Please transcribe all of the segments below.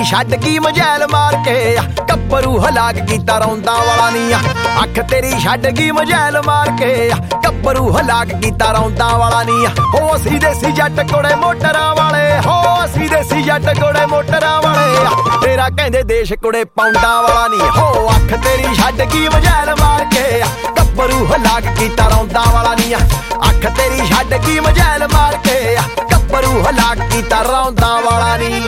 ਛੱਡ ਕੀ ਮਜੈਲ ਮਾਰ ਕੇ ਗੱਭਰੂ ਹਲਾਕ ਕੀਤਾ ਰੌਂਦਾ ਵਾਲਾ ਨੀ ਅੱਖ ਤੇਰੀ ਛੱਡ ਕੀ ਮਜੈਲ ਮਾਰ ਕੇ ਗੱਭਰੂ ਹਲਾਕ ਕੀਤਾ ਰੌਂਦਾ ਵਾਲਾ ਨੀ ਹੋ ਅਸੀਂ ਦੇਸੀ ਜੱਟ ਕੋੜੇ ਮੋਟਰਾਂ ਵਾਲੇ ਹੋ ਅਸੀਂ ਦੇਸੀ ਜੱਟ ਕੋੜੇ ਮੋਟਰਾਂ ਵਾਲੇ ਤੇਰਾ ਕਹਿੰਦੇ ਦੇਸ਼ ਕੋੜੇ ਪੌਂਡਾਂ ਵਾਲਾ ਨੀ ਹੋ ਅੱਖ ਤੇਰੀ ਛੱਡ ਕੀ ਮਜੈਲ ਮਾਰ ਕੇ ਗੱਭਰੂ ਹਲਾਕ ਕੀਤਾ ਰੌਂਦਾ ਵਾਲਾ ਨੀ ਅੱਖ ਤੇਰੀ ਛੱਡ ਕੀ ਮਜੈਲ ਮਾਰ ਕੇ ਗੱਭਰੂ ਹਲਾਕ ਕੀਤਾ ਰੌਂਦਾ ਵਾਲਾ ਨੀ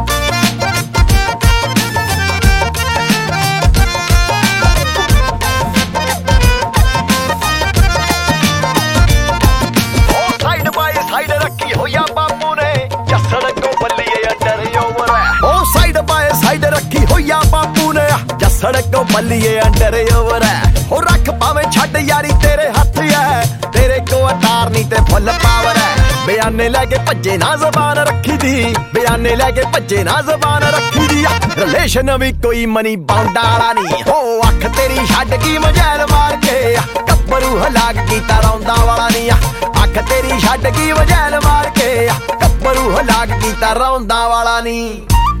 ਸਾਈਡ ਰੱਖੀ ਹੋਇਆ ਬਾਪੂ ਨੇ ਜੱਸੜ ਕੋ ਬੱਲੀਏ ਅੰਡਰ ਓਵਰ ਉਹ ਸਾਈਡ ਬਾਏ ਸਾਈਡ ਰੱਖੀ ਹੋਇਆ ਬਾਪੂ ਨੇ ਜੱਸੜ ਕੋ ਬੱਲੀਏ ਅੰਡਰ ਓਵਰ ਉਹ ਰੱਖ ਭਾਵੇਂ ਛੱਡ ਯਾਰੀ ਤੇਰੇ ਹੱਥ ਐ ਤੇਰੇ ਕੋ ਅਤਾਰ ਨਹੀਂ ਤੇ ਫੁੱਲ ਪਾਵਰ ਐ ਬਿਆਨੇ ਲੈ ਕੇ ਭੱਜੇ ਨਾ ਜ਼ਬਾਨ ਰੱਖੀ ਦੀ ਬਿਆਨੇ ਲੈ ਕੇ ਭੱਜੇ ਨਾ ਜ਼ਬਾਨ ਰੱਖੀ ਦੀ ਰਿਲੇਸ਼ਨ ਵੀ ਕੋਈ ਮਨੀ ਬਾਉਂਡਾ ਵਾਲਾ ਨਹੀਂ ਹੋ ਅੱਖ ਤੇਰੀ ਛੱਡ ਕੀ ਮਜੈਲ ਮਾਰ ਕੇ ਗੱਭਰੂ ਹਲਾਕ ਕੀਤਾ ਰੌਂਦਾ ਵਾਲਾ ਨਹੀਂ ਅੱਖ ਤੇਰੀ ਛੱਡ ਕੀ ਮਜੈਲ ਮਾਰ ਕੇ ਗੱਭਰੂ ਹਲਾਕ ਕੀਤਾ ਰੌਂਦਾ ਵਾਲਾ ਨਹੀਂ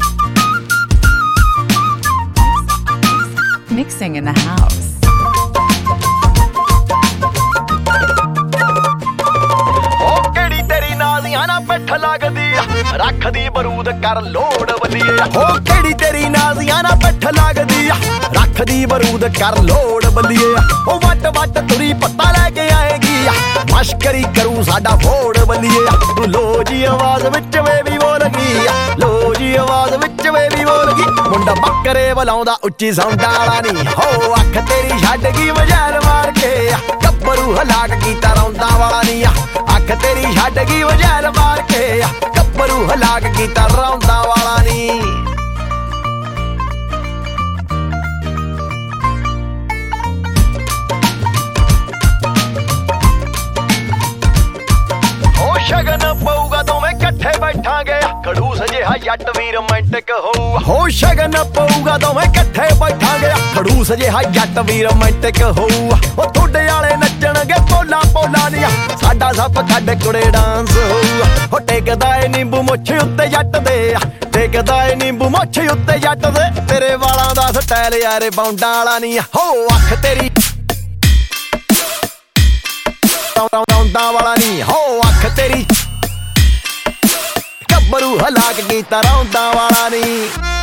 Mixing in the house. ਨਾ ਪਿੱਠ ਲੱਗਦੀ ਰੱਖਦੀ ਬਰੂਦ ਕਰ ਲੋੜ ਬੱਲੀਏ ਹੋ ਕਿਹੜੀ ਤੇਰੀ ਨਾਜ਼ੀਆਂ ਨਾ ਪਿੱਠ ਲੱਗਦੀ ਰੱਖਦੀ ਬਰੂਦ ਕਰ ਲੋੜ ਬੱਲੀਏ ਉਹ ਵੱਟ ਵੱਟ ਤੁਰੀ ਪੱਤਾ ਲੈ ਕੇ ਆਏਗੀ ਮਸ਼ਕਰੀ ਕਰੂ ਸਾਡਾ ਫੋੜ ਬੱਲੀਏ ਤੂੰ ਲੋ ਜੀ ਆਵਾਜ਼ ਵਿੱਚ ਵੇ ਵੀ ਬੋਲ ਗਈ ਲੋ ਜੀ ਆਵਾਜ਼ ਵਿੱਚ ਵੇ ਵੀ ਬੋਲ ਗਈ ਮੁੰਡਾ ਬੱਕਰੇ ਬੁਲਾਉਂਦਾ ਉੱਚੀ ਸਾਊਂਡਾਂ ਵਾਲਾ ਨਹੀਂ ਹੋ ਅੱਖ ਤੇਰੀ ਛੱਡ ਗਈ ਮਜੈਲ ਮਾਰ ਕੇ ਗੱਭਰੂ ਹਲਾਕ ਕੀਤਾ ਰੌਂਦਾ ਵਾਲਾ ਨਹੀਂ ਅੱਖ ਤੇਰੀ ਛੱਡ ਗਈ ਮਜੈਲ ਮਾਰ ਕੇ ਗੱਭਰੂ ਹਲਾਕ ਕੀਤਾ ਰੌਂਦਾ ਵਾਲਾ ਨੀ ਉਹ ਸ਼ਗਨ ਪਊਗਾ ਦੋਵੇਂ ਇਕੱਠੇ ਬੈਠਾਂਗੇ ਖੜੂਸ ਜਿਹਾ ਜੱਟ ਵੀ ਰੋਮਾਂਟਿਕ ਹੋਊ ਹੋ ਸ਼ਗਨ ਪਊਗਾ ਦੋਵੇਂ ਇਕੱਠੇ ਬੈਠਾਂਗੇ ਖੜੂਸ ਜਿਹਾ ਜੱਟ ਵੀ ਰੋਮਾਂਟਿਕ ਹੋਊ ਉਹ ਤੁਹਾਡੇ ਵਾਲੇ ਨੱਚਣਗੇ ਪੋਲਾ ਪੋਲਾ ਨੀ ਸਾਡਾ ਸੱਪ ਕੱਢ ਕੁੜੇ ਡਾਂਸ ਹੋਊ ਹੋ ਟੇਕਦਾ ਏ ਨਿੰਬੂ ਮੁੱਛ ਉੱਤੇ ਜੱਟ ਦੇ ਟੇਕਦਾ ਏ ਨਿੰਬੂ ਮੁੱਛ ਉੱਤੇ ਜੱਟ ਦੇ ਤੇਰੇ ਵਾਲਾਂ ਦਾ ਸਟਾਈਲ ਯਾਰੇ ਬਾਉਂਡਾਂ ਵਾਲਾ ਨੀ ਹੋ ਅੱਖ ਤੇਰੀ ਰੌਂਦਾ ਵਾਲਾ ਨੀ ਹੋ ਅੱਖ ਤੇਰੀ ਗੱਭਰੂ ਹਲਾਕ ਕੀਤਾ ਰੌਂਦਾ ਵਾਲਾ ਨੀ